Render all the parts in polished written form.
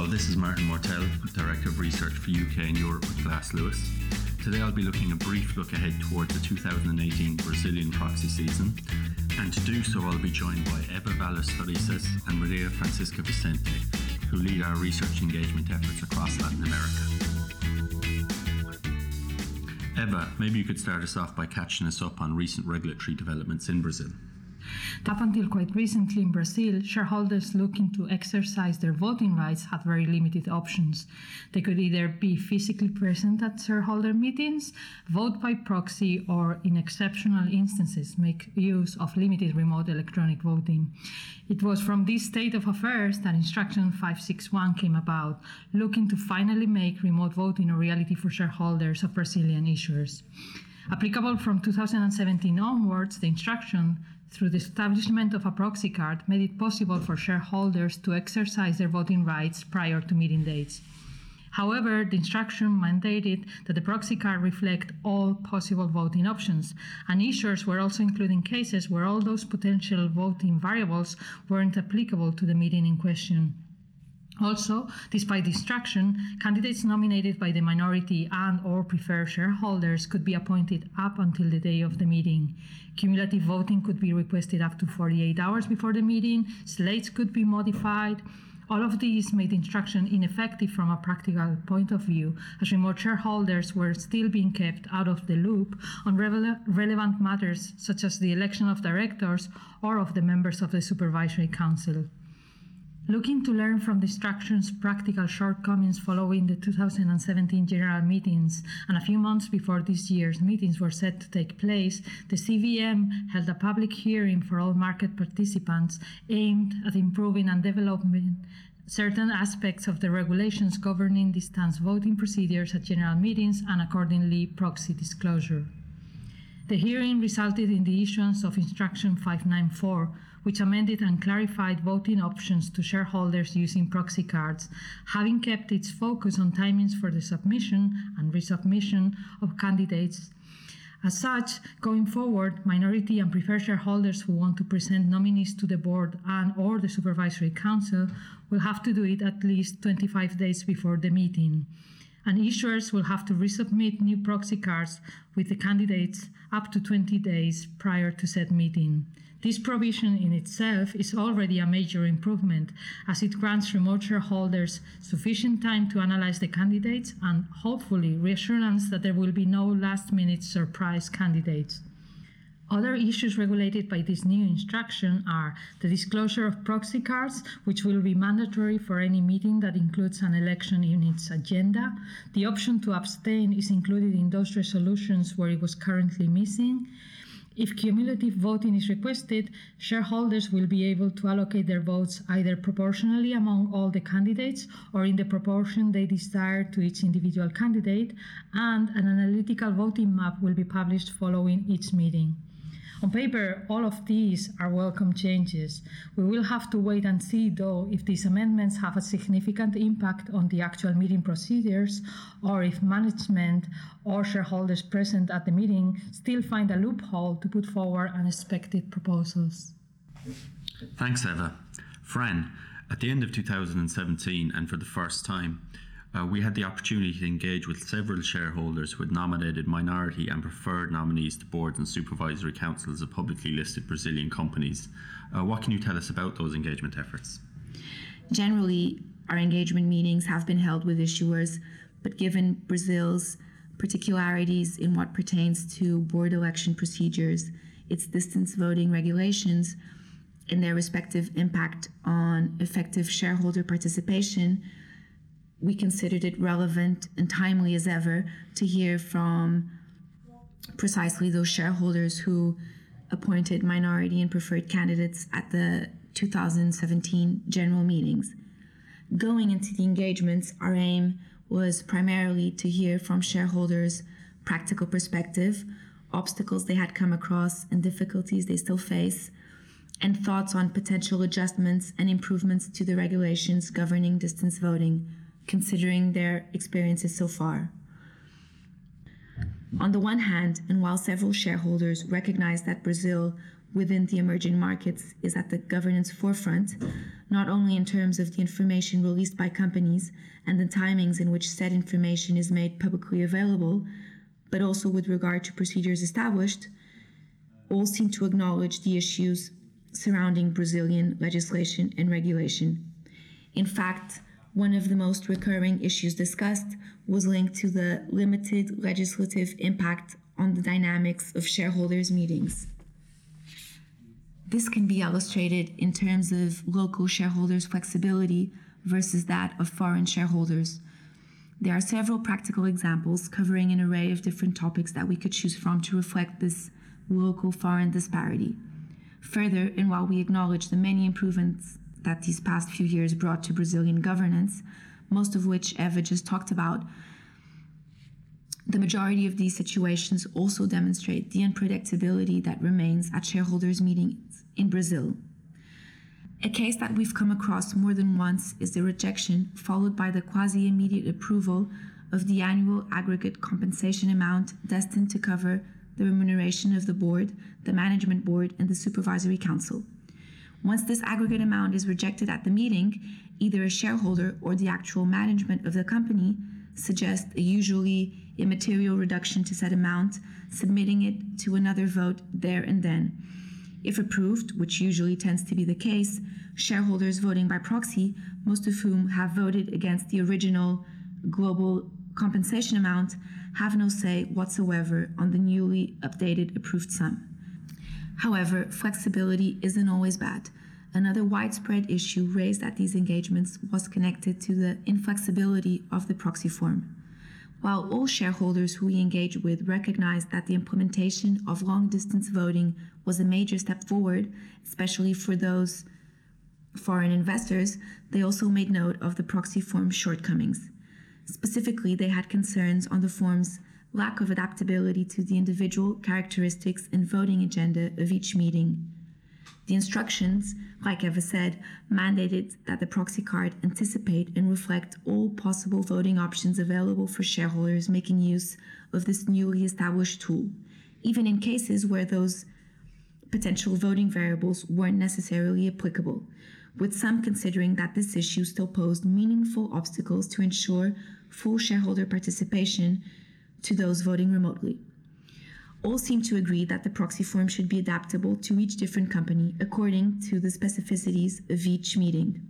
Hello, this is Martin Mortel, Director of Research for UK and Europe with Glass Lewis. Today I'll be looking a brief look ahead towards the 2018 Brazilian proxy season, and to do so I'll be joined by Eva Valles-Farices and Maria Francisca Vicente, who lead our research engagement efforts across Latin America. Eva, maybe you could start us off by catching us up on recent regulatory developments in Brazil. Up until quite recently in Brazil, shareholders looking to exercise their voting rights had very limited options. They could either be physically present at shareholder meetings, vote by proxy, or in exceptional instances make use of limited remote electronic voting. It was from this state of affairs that Instruction 561 came about, looking to finally make remote voting a reality for shareholders of Brazilian issuers. Applicable from 2017 onwards, the instruction, through the establishment of a proxy card, made it possible for shareholders to exercise their voting rights prior to meeting dates. However, the instruction mandated that the proxy card reflect all possible voting options, and issuers were also including cases where all those potential voting variables weren't applicable to the meeting in question. Also, despite the instruction, candidates nominated by the minority and/or preferred shareholders could be appointed up until the day of the meeting. Cumulative voting could be requested up to 48 hours before the meeting. Slates could be modified. All of these made the instruction ineffective from a practical point of view, as remote shareholders were still being kept out of the loop on relevant matters such as the election of directors or of the members of the Supervisory Council. Looking to learn from the instruction's practical shortcomings following the 2017 general meetings and a few months before this year's meetings were set to take place, the CVM held a public hearing for all market participants aimed at improving and developing certain aspects of the regulations governing distance voting procedures at general meetings and accordingly proxy disclosure. The hearing resulted in the issuance of Instruction 594, which amended and clarified voting options to shareholders using proxy cards, having kept its focus on timings for the submission and resubmission of candidates. As such, going forward, minority and preferred shareholders who want to present nominees to the board and/or the Supervisory Council will have to do it at least 25 days before the meeting. And issuers will have to resubmit new proxy cards with the candidates up to 20 days prior to said meeting. This provision in itself is already a major improvement, as it grants remote shareholders sufficient time to analyze the candidates and hopefully reassurance that there will be no last-minute surprise candidates. Other issues regulated by this new instruction are the disclosure of proxy cards, which will be mandatory for any meeting that includes an election in its agenda. The option to abstain is included in those resolutions where it was currently missing. If cumulative voting is requested, shareholders will be able to allocate their votes either proportionally among all the candidates or in the proportion they desire to each individual candidate, and an analytical voting map will be published following each meeting. On paper, all of these are welcome changes. We will have to wait and see, though, if these amendments have a significant impact on the actual meeting procedures, or if management or shareholders present at the meeting still find a loophole to put forward unexpected proposals. Thanks, Eva. Fran, at the end of 2017, and for the first time, we had the opportunity to engage with several shareholders who had nominated minority and preferred nominees to boards and supervisory councils of publicly listed Brazilian companies. What can you tell us about those engagement efforts? Generally, our engagement meetings have been held with issuers, but given Brazil's particularities in what pertains to board election procedures, its distance voting regulations, and their respective impact on effective shareholder participation, we considered it relevant and timely as ever to hear from precisely those shareholders who appointed minority and preferred candidates at the 2017 general meetings. Going into the engagements, our aim was primarily to hear from shareholders' practical perspective, obstacles they had come across and difficulties they still face, and thoughts on potential adjustments and improvements to the regulations governing distance voting, considering their experiences so far. On the one hand, and while several shareholders recognize that Brazil within the emerging markets is at the governance forefront, not only in terms of the information released by companies and the timings in which said information is made publicly available, but also with regard to procedures established, all seem to acknowledge the issues surrounding Brazilian legislation and regulation. In fact, one of the most recurring issues discussed was linked to the limited legislative impact on the dynamics of shareholders' meetings. This can be illustrated in terms of local shareholders' flexibility versus that of foreign shareholders. There are several practical examples covering an array of different topics that we could choose from to reflect this local-foreign disparity. Further, and while we acknowledge the many improvements that these past few years brought to Brazilian governance, most of which Eva just talked about, the majority of these situations also demonstrate the unpredictability that remains at shareholders' meetings in Brazil. A case that we've come across more than once is the rejection, followed by the quasi-immediate approval, of the annual aggregate compensation amount destined to cover the remuneration of the board, the management board, and the supervisory council. Once this aggregate amount is rejected at the meeting, either a shareholder or the actual management of the company suggest a usually immaterial reduction to said amount, submitting it to another vote there and then. If approved, which usually tends to be the case, shareholders voting by proxy, most of whom have voted against the original global compensation amount, have no say whatsoever on the newly updated approved sum. However, flexibility isn't always bad. Another widespread issue raised at these engagements was connected to the inflexibility of the proxy form. While all shareholders who we engage with recognize that the implementation of long-distance voting was a major step forward, especially for those foreign investors, they also made note of the proxy form's shortcomings. Specifically, they had concerns on the form's lack of adaptability to the individual characteristics and voting agenda of each meeting. The instructions, like Eva said, mandated that the proxy card anticipate and reflect all possible voting options available for shareholders making use of this newly established tool, even in cases where those potential voting variables weren't necessarily applicable, with some considering that this issue still posed meaningful obstacles to ensure full shareholder participation to those voting remotely. All seem to agree that the proxy form should be adaptable to each different company according to the specificities of each meeting.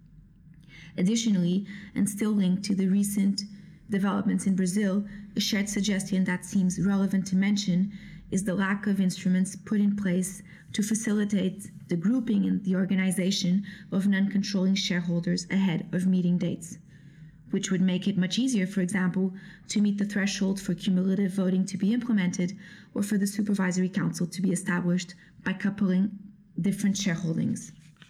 Additionally, and still linked to the recent developments in Brazil, a shared suggestion that seems relevant to mention is the lack of instruments put in place to facilitate the grouping and the organization of non-controlling shareholders ahead of meeting dates, which would make it much easier, for example, to meet the threshold for cumulative voting to be implemented or for the supervisory council to be established by coupling different shareholdings.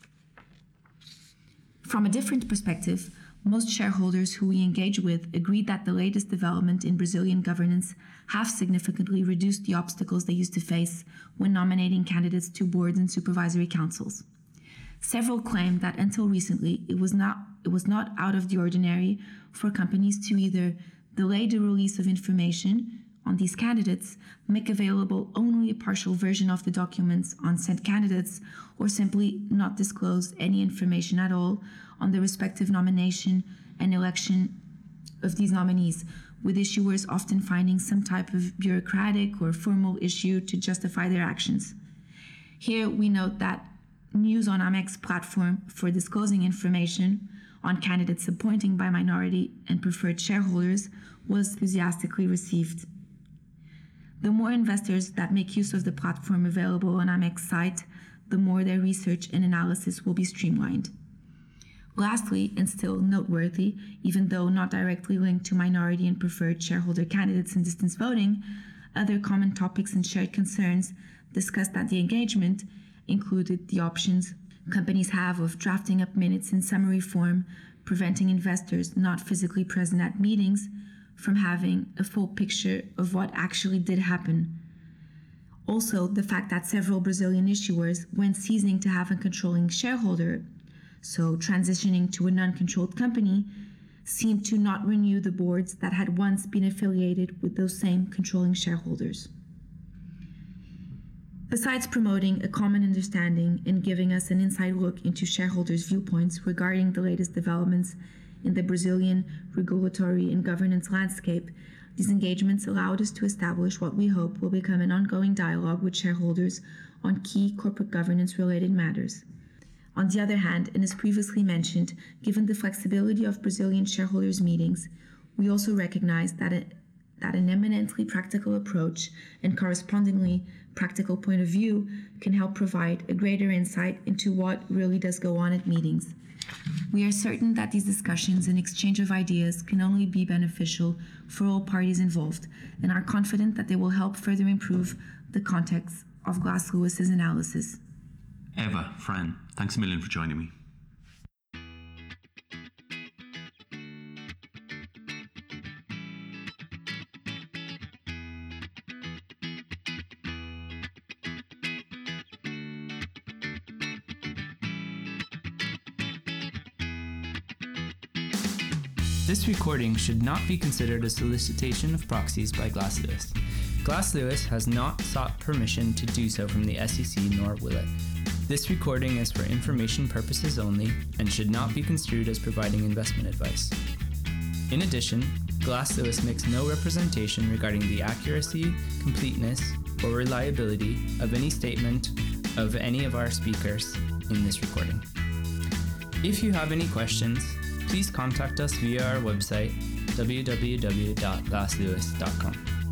From a different perspective, most shareholders who we engage with agreed that the latest development in Brazilian governance have significantly reduced the obstacles they used to face when nominating candidates to boards and supervisory councils. Several claimed that until recently, it was not out of the ordinary for companies to either delay the release of information on these candidates, make available only a partial version of the documents on said candidates, or simply not disclose any information at all on the respective nomination and election of these nominees, with issuers often finding some type of bureaucratic or formal issue to justify their actions. Here we note that news on Amex platform for disclosing information on candidates appointing by minority and preferred shareholders was enthusiastically received. The more investors that make use of the platform available on Amex site, the more their research and analysis will be streamlined. Lastly, and still noteworthy, even though not directly linked to minority and preferred shareholder candidates in distance voting, other common topics and shared concerns discussed at the engagement included the options companies have of drafting up minutes in summary form, preventing investors not physically present at meetings from having a full picture of what actually did happen. Also, the fact that several Brazilian issuers, when ceasing to have a controlling shareholder, so transitioning to a non-controlled company, seemed to not renew the boards that had once been affiliated with those same controlling shareholders. Besides promoting a common understanding and giving us an inside look into shareholders' viewpoints regarding the latest developments in the Brazilian regulatory and governance landscape, these engagements allowed us to establish what we hope will become an ongoing dialogue with shareholders on key corporate governance-related matters. On the other hand, and as previously mentioned, given the flexibility of Brazilian shareholders' meetings, we also recognize that an eminently practical approach and correspondingly practical point of view can help provide a greater insight into what really does go on at meetings. We are certain that these discussions and exchange of ideas can only be beneficial for all parties involved, and are confident that they will help further improve the context of Glass Lewis's analysis. Eva, Fran, thanks a million for joining me. This recording should not be considered a solicitation of proxies by Glass Lewis. Glass Lewis has not sought permission to do so from the SEC, nor will it. This recording is for information purposes only and should not be construed as providing investment advice. In addition, Glass Lewis makes no representation regarding the accuracy, completeness, or reliability of any statement of any of our speakers in this recording. If you have any questions, please contact us via our website, www.glasslewis.com.